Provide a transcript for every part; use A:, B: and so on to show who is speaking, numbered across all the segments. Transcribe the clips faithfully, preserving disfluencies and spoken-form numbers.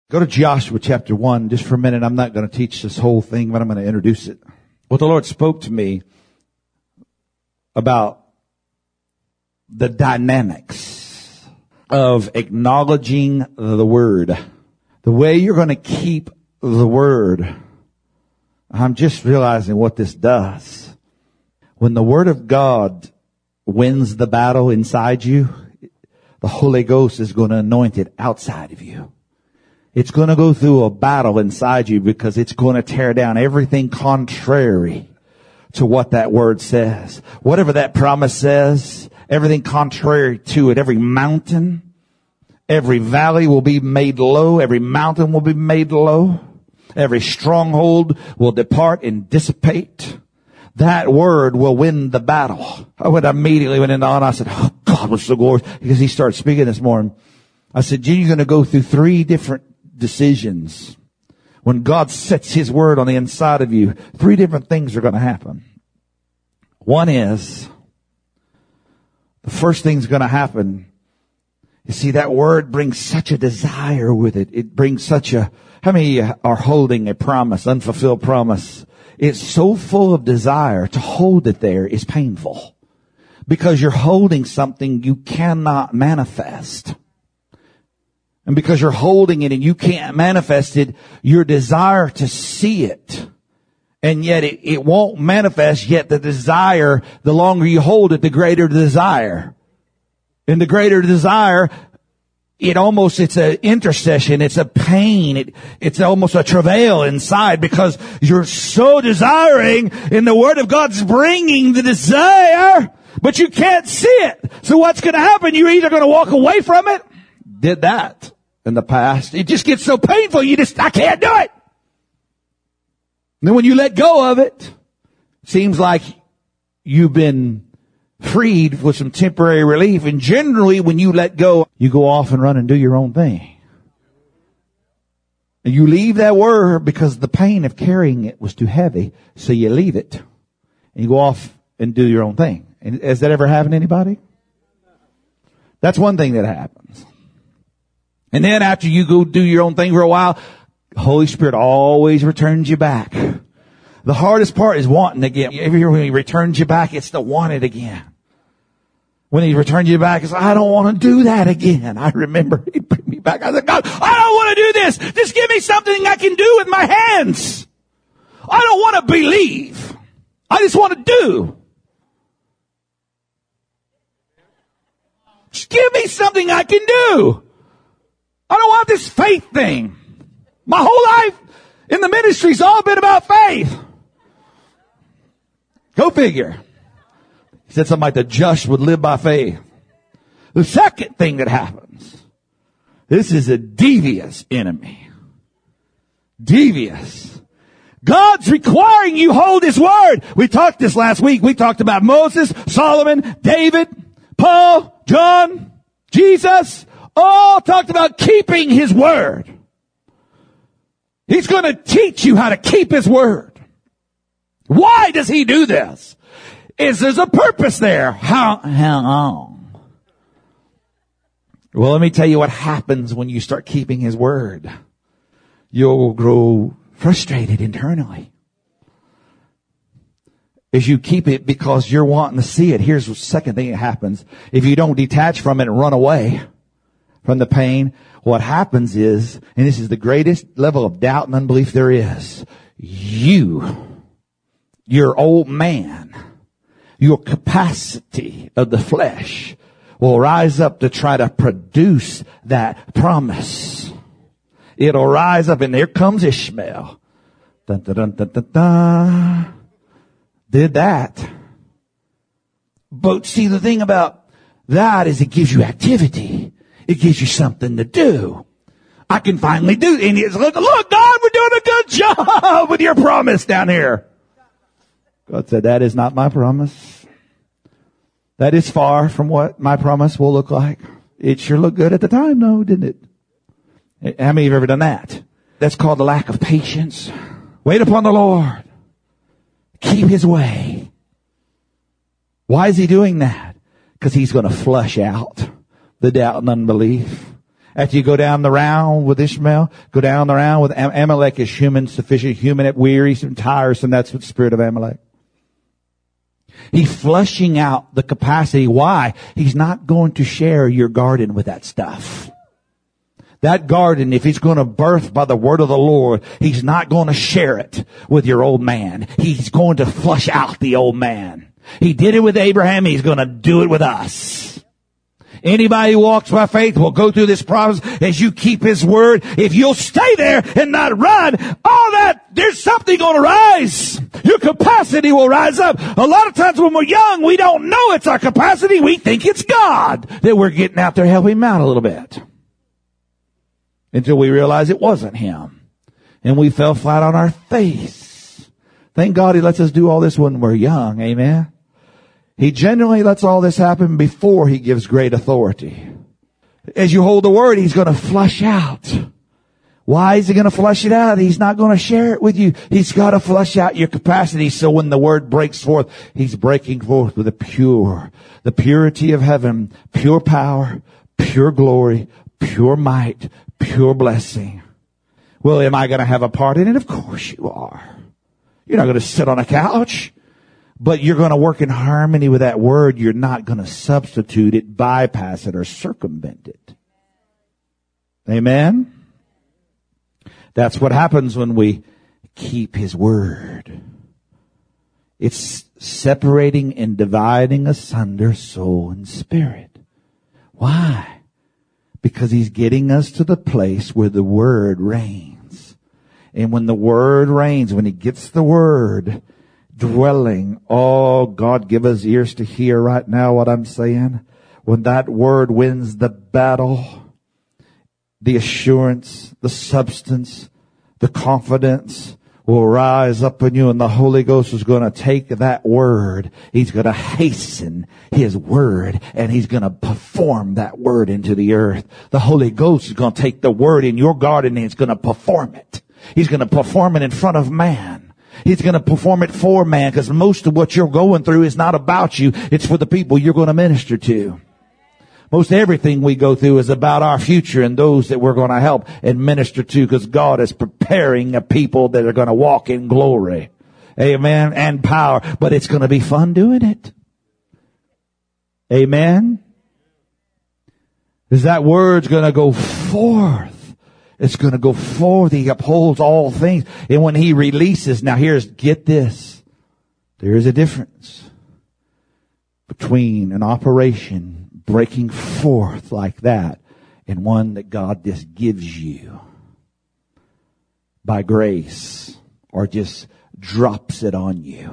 A: Go to Joshua chapter one just for a minute. I'm not going to teach this whole thing, but I'm going to introduce it. What the Lord spoke to me about the dynamics of acknowledging the Word. The way you're going to keep the Word. I'm just realizing what this does. When the Word of God wins the battle inside you, the Holy Ghost is going to anoint it outside of you. It's going to go through a battle inside you because it's going to tear down everything contrary to what that word says. Whatever that promise says, everything contrary to it, every mountain, every valley will be made low, every mountain will be made low, every stronghold will depart and dissipate. That word will win the battle. I went immediately went into on. I said, "Oh God, what's so glorious?" Because he started speaking this morning. I said, "Gee, you're going to go through three different decisions. When God sets His word on the inside of you, three different things are going to happen. One is, the first thing's going to happen, you see, that word brings such a desire with it. It brings such a, how many are holding a promise, unfulfilled promise? It's so full of desire. To hold it there is painful because you're holding something you cannot manifest. And because you're holding it and you can't manifest it, your desire to see it, and yet it, it won't manifest, yet the desire, the longer you hold it, the greater the desire. And the greater the desire, it almost, it's an intercession, it's a pain, it, it's almost a travail inside because you're so desiring and the Word of God's bringing the desire, but you can't see it. So what's going to happen? You're either going to walk away from it. Did that in the past. It just gets so painful. You just, I can't do it. And then when you let go of it, seems like you've been freed with some temporary relief. And generally when you let go, you go off and run and do your own thing. And you leave that word because the pain of carrying it was too heavy. So you leave it and you go off and do your own thing. And has that ever happened to anybody? That's one thing that happens. And then after you go do your own thing for a while, the Holy Spirit always returns you back. The hardest part is wanting again. Every year when He returns you back, it's to want it again. When He returns you back, it's, I don't want to do that again. I remember He'd bring me back. I said, God, I don't want to do this. Just give me something I can do with my hands. I don't want to believe. I just want to do. Just give me something I can do. I don't want this faith thing. My whole life in the ministry's all been about faith. Go figure. He said something like the just would live by faith. The second thing that happens, this is a devious enemy. Devious. God's requiring you hold His word. We talked this last week. We talked about Moses, Solomon, David, Paul, John, Jesus. All talked about keeping His word. He's going to teach you how to keep His word. Why does He do this? Is there's a purpose there? How, how long? Well, let me tell you what happens when you start keeping His word. You'll grow frustrated internally. As you keep it because you're wanting to see it. Here's the second thing that happens. If you don't detach from it and run away from the pain, what happens is, and this is the greatest level of doubt and unbelief there is, you, your old man, your capacity of the flesh will rise up to try to produce that promise. It'll rise up, and there comes Ishmael. Dun, dun, dun, dun, dun, dun. Did that. But see, the thing about that is it gives you activity. It gives you something to do. I can finally do it. And it's like, look, God, we're doing a good job with your promise down here. God said, that is not my promise. That is far from what my promise will look like. It sure looked good at the time, though, didn't it? How many of you have ever done that? That's called the lack of patience. Wait upon the Lord. Keep His way. Why is He doing that? Because He's going to flush out the doubt and unbelief. After you go down the round with Ishmael, go down the round with Am- Amalek is human sufficient, human at wearisome, tiresome. That's what the spirit of Amalek. He's flushing out the capacity. Why? He's not going to share your garden with that stuff. That garden, if he's going to birth by the word of the Lord, he's not going to share it with your old man. He's going to flush out the old man. He did it with Abraham. He's going to do it with us. Anybody who walks by faith will go through this process as you keep his word. If you'll stay there and not run, all that, there's something going to rise. Your capacity will rise up. A lot of times when we're young, we don't know it's our capacity. We think it's God that we're getting out there helping him out a little bit. Until we realize it wasn't him. And we fell flat on our face. Thank God he lets us do all this when we're young. Amen. He generally lets all this happen before he gives great authority. As you hold the word, he's going to flush out. Why is he going to flush it out? He's not going to share it with you. He's got to flush out your capacity. So when the word breaks forth, he's breaking forth with the pure, the purity of heaven, pure power, pure glory, pure might, pure blessing. Well, am I going to have a part in it? Of course you are. You're not going to sit on a couch, but you're going to work in harmony with that word. You're not going to substitute it, bypass it, or circumvent it. Amen? That's what happens when we keep his word. It's separating and dividing asunder soul and spirit. Why? Because he's getting us to the place where the word reigns. And when the word reigns, when he gets the word dwelling, oh, God, give us ears to hear right now what I'm saying. When that word wins the battle, the assurance, the substance, the confidence will rise up in you, and the Holy Ghost is going to take that word. He's going to hasten his word, and he's going to perform that word into the earth. The Holy Ghost is going to take the word in your garden, and he's going to perform it. He's going to perform it in front of man. He's going to perform it for man, because most of what you're going through is not about you. It's for the people you're going to minister to. Most everything we go through is about our future and those that we're going to help and minister to, because God is preparing a people that are going to walk in glory. Amen. And power. But it's going to be fun doing it. Amen. Is that word's going to go forth. It's going to go forth. He upholds all things. And when he releases, now here's, get this. There is a difference between an operation breaking forth like that and one that God just gives you by grace or just drops it on you.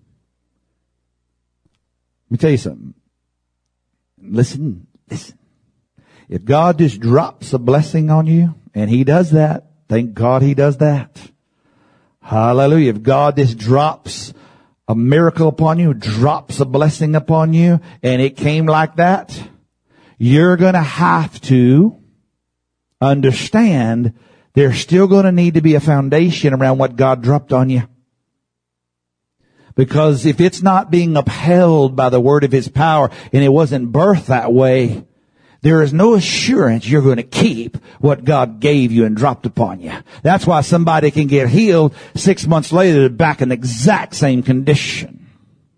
A: Let me tell you something. Listen, listen. If God just drops a blessing on you, and he does that, thank God he does that. Hallelujah. If God just drops a miracle upon you, drops a blessing upon you, and it came like that, you're going to have to understand there's still going to need to be a foundation around what God dropped on you. Because if it's not being upheld by the word of his power, and it wasn't birthed that way, there is no assurance you're going to keep what God gave you and dropped upon you. That's why somebody can get healed six months later, they're back in the exact same condition.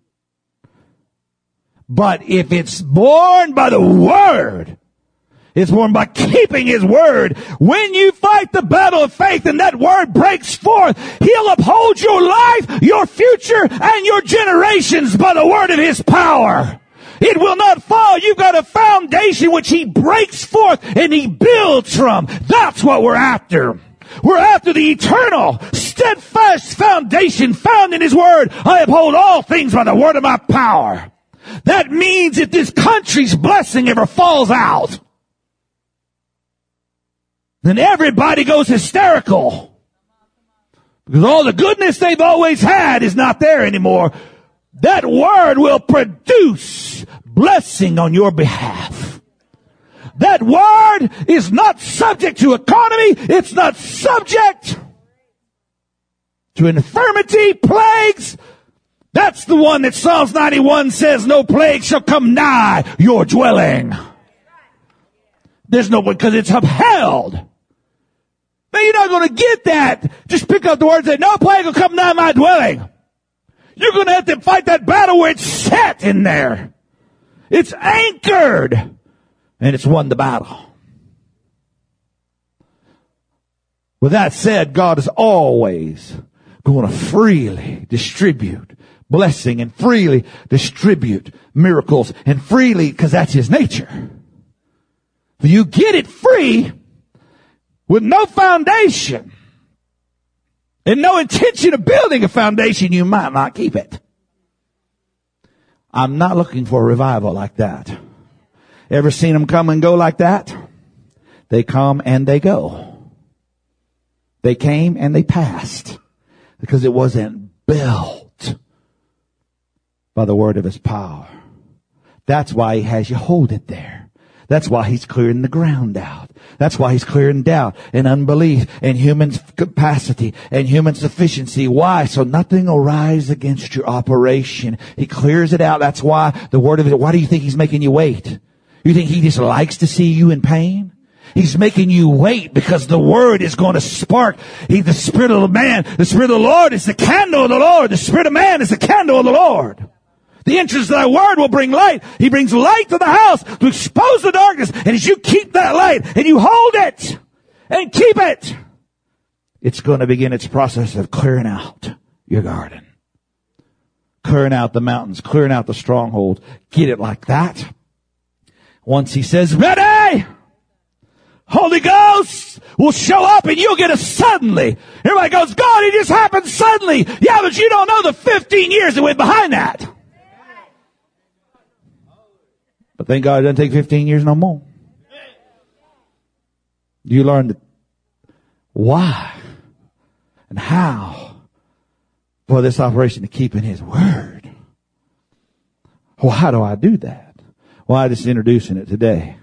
A: But if it's born by the word, it's born by keeping his word. When you fight the battle of faith and that word breaks forth, he'll uphold your life, your future, and your generations by the word of his power. It will not fall. You've got a foundation which he breaks forth and he builds from. That's what we're after. We're after the eternal, steadfast foundation found in his word. I uphold all things by the word of my power. That means if this country's blessing ever falls out, then everybody goes hysterical. Because all the goodness they've always had is not there anymore. That word will produce blessing on your behalf. That word is not subject to economy. It's not subject to infirmity, plagues. That's the one that Psalms ninety-one says, no plague shall come nigh your dwelling. There's no, because it's upheld. Now you're not going to get that. Just pick up the word and say, no plague will come nigh my dwelling. You're going to have to fight that battle where it's set in there. It's anchored. And it's won the battle. With that said, God is always going to freely distribute blessing and freely distribute miracles and freely, because that's His nature. If you get it free with no foundation and no intention of building a foundation, you might not keep it. I'm not looking for a revival like that. Ever seen them come and go like that? They come and they go. They came and they passed because it wasn't built by the word of His power. That's why He has you hold it there. That's why He's clearing the ground out. That's why He's clearing doubt and unbelief and human capacity and human sufficiency. Why? So nothing will rise against your operation. He clears it out. That's why the word of it. Why do you think He's making you wait? You think He just likes to see you in pain? He's making you wait because the word is going to spark. He, the Spirit of the man, the Spirit of the Lord is the candle of the Lord. The Spirit of man is the candle of the Lord. The entrance of thy word will bring light. He brings light to the house to expose the darkness. And as you keep that light and you hold it and keep it, it's going to begin its process of clearing out your garden. Clearing out the mountains, clearing out the strongholds. Get it like that. Once He says, ready, Holy Ghost will show up and you'll get a suddenly. Everybody goes, God, it just happened suddenly. Yeah, but you don't know the fifteen years that went behind that. But thank God it doesn't take fifteen years no more. You learn the why and how for this operation to keep in His word. Well, how do I do that? Well, I'm just introducing it today.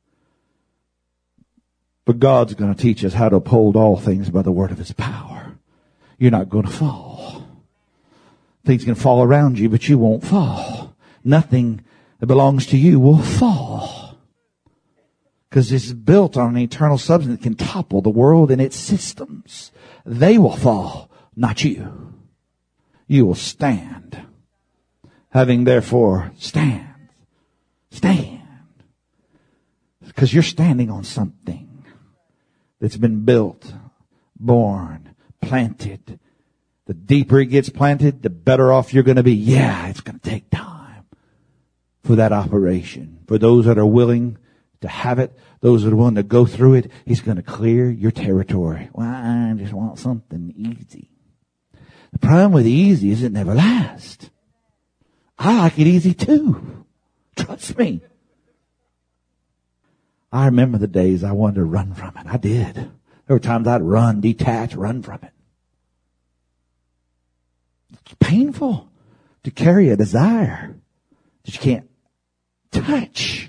A: But God's going to teach us how to uphold all things by the word of His power. You're not going to fall. Things can fall around you, but you won't fall. Nothing that belongs to you will fall. Because it's built on an eternal substance that can topple the world and its systems. They will fall, not you. You will stand. Having therefore stand. Stand. Because you're standing on something that's been built, born, planted. The deeper it gets planted, the better off you're going to be. Yeah, it's going to take time for that operation. For those that are willing to have it, those that are willing to go through it, He's going to clear your territory. Well, I just want something easy. The problem with easy is it never lasts. I like it easy too. Trust me. I remember the days I wanted to run from it. I did. There were times I'd run, detach, run from it. It's painful to carry a desire that you can't touch.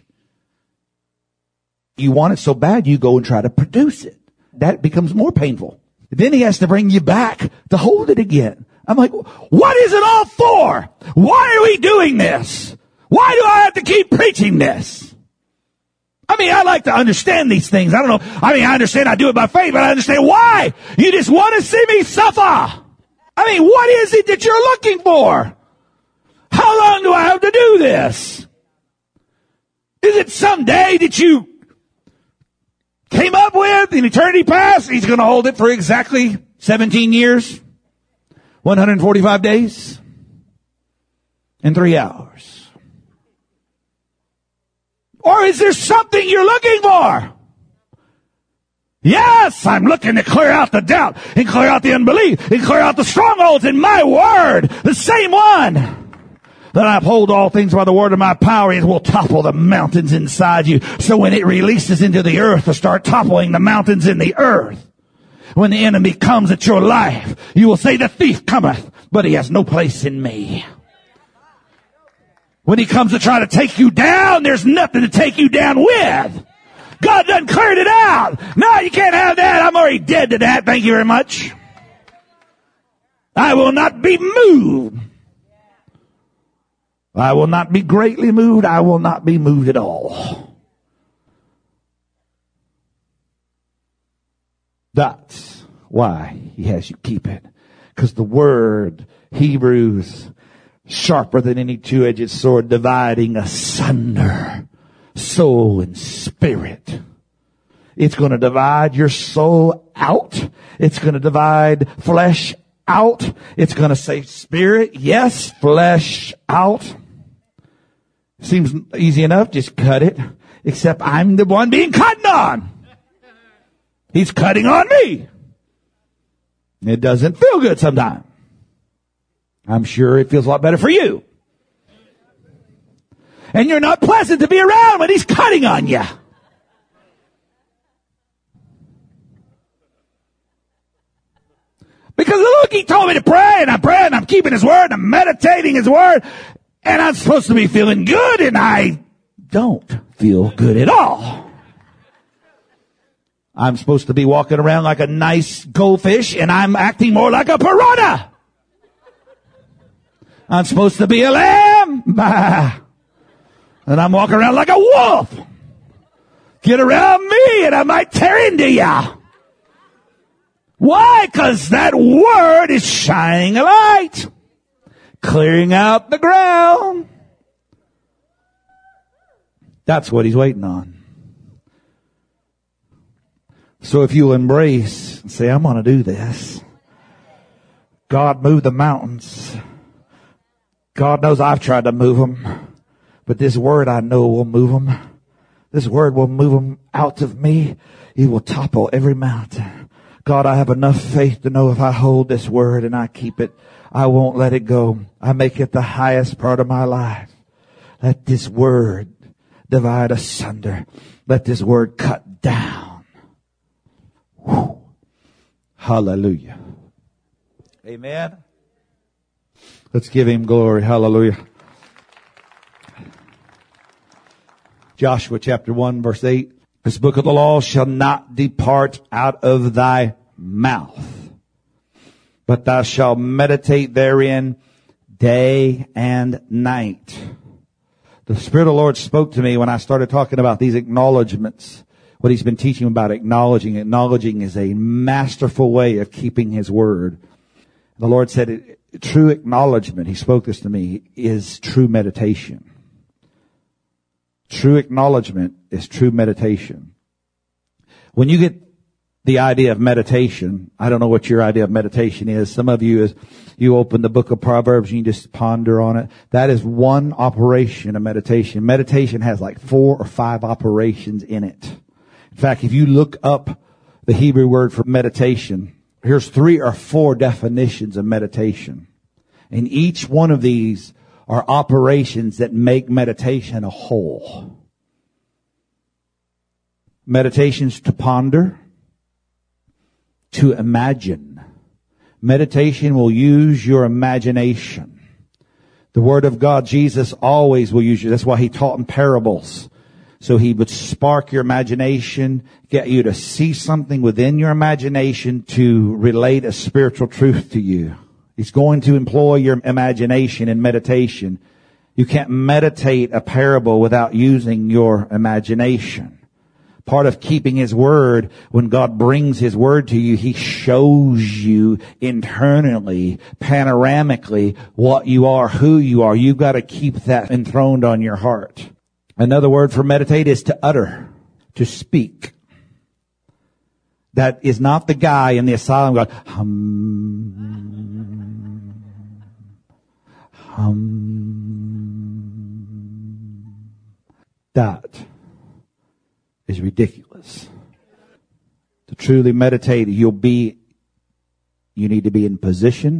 A: You want it so bad, you go and try to produce it. That becomes more painful. Then He has to bring you back to hold it again. I'm like, what is it all for? Why are we doing this? Why do I have to keep preaching this? I mean, I like to understand these things. I don't know. I mean, I understand I do it by faith, but I understand why. You just want to see me suffer. I mean, what is it that you're looking for? How long do I have to do this? Is it some day that you came up with in eternity past? He's going to hold it for exactly seventeen years, one hundred forty-five days, and three hours. Or is there something you're looking for? Yes, I'm looking to clear out the doubt and clear out the unbelief and clear out the strongholds in my word. The same one that I uphold all things by the word of my power, it will topple the mountains inside you. So when it releases into the earth to start toppling the mountains in the earth, when the enemy comes at your life, you will say, the thief cometh, but he has no place in me. When he comes to try to take you down, there's nothing to take you down with. God done cleared it out. No, you can't have that. I'm already dead to that. Thank you very much. I will not be moved. I will not be greatly moved. I will not be moved at all. That's why he has you keep it. Because the word, Hebrews, sharper than any two-edged sword, dividing asunder soul and spirit. It's going to divide your soul out. It's going to divide flesh out. It's going to say spirit, yes, flesh out. Seems easy enough. Just cut it. Except I'm the one being cut on. He's cutting on me. It doesn't feel good sometimes. I'm sure it feels a lot better for you. And you're not pleasant to be around when he's cutting on you. Because look, he told me to pray, and I'm praying, I'm keeping his word, I'm meditating his word, and I'm supposed to be feeling good, and I don't feel good at all. I'm supposed to be walking around like a nice goldfish, and I'm acting more like a piranha. I'm supposed to be a lamb, bah, and I'm walking around like a wolf. Get around me, and I might tear into ya. Why? Because that word is shining a light, clearing out the ground. That's what he's waiting on. So if you'll embrace and say, I'm going to do this. God moved the mountains. God knows I've tried to move them, but this word I know will move them. This word will move them out of me. He will topple every mountain. God, I have enough faith to know if I hold this word and I keep it, I won't let it go. I make it the highest part of my life. Let this word divide asunder. Let this word cut down. Whew. Hallelujah. Amen. Let's give him glory. Hallelujah. Joshua chapter one verse eight. This book of the law shall not depart out of thy mouth, but thou shalt meditate therein day and night. The Spirit of the Lord spoke to me when I started talking about these acknowledgments, what he's been teaching about acknowledging. Acknowledging is a masterful way of keeping his word. The Lord said it, true acknowledgement, he spoke this to me, is true meditation. True acknowledgement is true meditation. When you get the idea of meditation, I don't know what your idea of meditation is. Some of you is, you open the book of Proverbs and you just ponder on it. That is one operation of meditation. Meditation has like four or five operations in it. In fact, if you look up the Hebrew word for meditation, here's three or four definitions of meditation. And each one of these are operations that make meditation a whole. Meditation's to ponder, to imagine. Meditation will use your imagination. The Word of God, Jesus always will use you. That's why he taught in parables. So he would spark your imagination, get you to see something within your imagination to relate a spiritual truth to you. He's going to employ your imagination in meditation. You can't meditate a parable without using your imagination. Part of keeping his word, when God brings his word to you, he shows you internally, panoramically, what you are, who you are. You've got to keep that enthroned on your heart. Another word for meditate is to utter, to speak. That is not the guy in the asylum going, hum, hum. That is ridiculous. To truly meditate, you'll be, you need to be in position.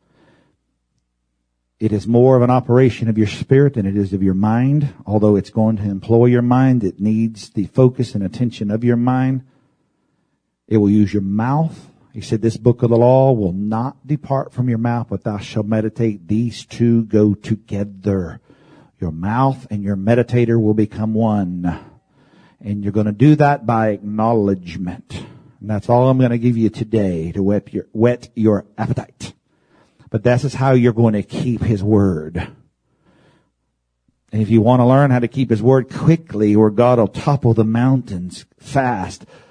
A: It is more of an operation of your spirit than it is of your mind. Although it's going to employ your mind, it needs the focus and attention of your mind. It will use your mouth. He said, this book of the law will not depart from your mouth, but thou shalt meditate. These two go together. Your mouth and your meditator will become one. And you're going to do that by acknowledgement. And that's all I'm going to give you today to whet your, whet your appetite. But this is how you're going to keep his word. And if you want to learn how to keep his word quickly, where God will topple the mountains fast,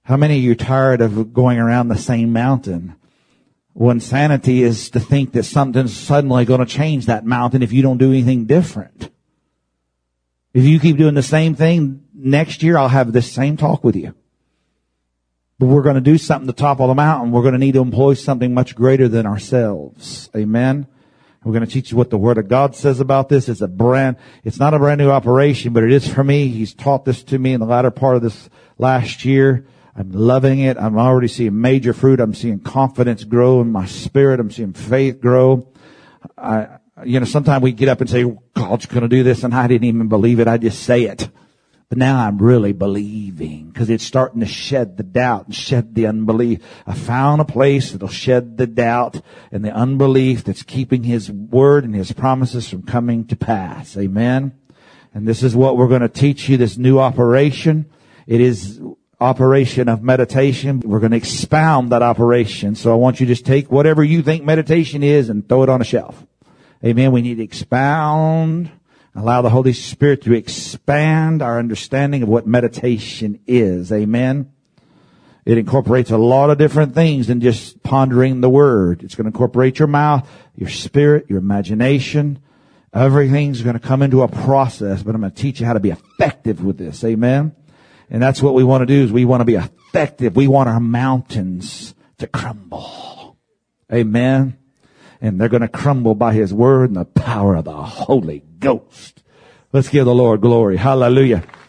A: How many of you are tired of going around the same mountain? Well, insanity is to think that something's suddenly going to change that mountain if you don't do anything different. If you keep doing the same thing, next year I'll have this same talk with you. But we're going to do something to topple the mountain. We're going to need to employ something much greater than ourselves. Amen. We're going to teach you what the Word of God says about this. It's a brand, it's not a brand new operation, but it is for me. He's taught this to me in the latter part of this last year. I'm loving it. I'm already seeing major fruit. I'm seeing confidence grow in my spirit. I'm seeing faith grow. I, you know, sometimes we get up and say, God's going to do this, and I didn't even believe it. I just say it. But now I'm really believing because it's starting to shed the doubt and shed the unbelief. I found a place that'll shed the doubt and the unbelief that's keeping His Word and His promises from coming to pass. Amen. And this is what we're going to teach you, this new operation. It is operation of meditation. We're going to expound that operation. So I want you to just take whatever you think meditation is and throw it on a shelf. Amen. We need to expound, allow the Holy Spirit to expand our understanding of what meditation is. Amen. It incorporates a lot of different things than just pondering the Word. It's going to incorporate your mouth, your spirit, your imagination. Everything's going to come into a process, but I'm going to teach you how to be effective with this. Amen. And that's what we want to do, is we want to be effective. We want our mountains to crumble. Amen. And they're going to crumble by His Word and the power of the Holy Ghost. Let's give the Lord glory. Hallelujah.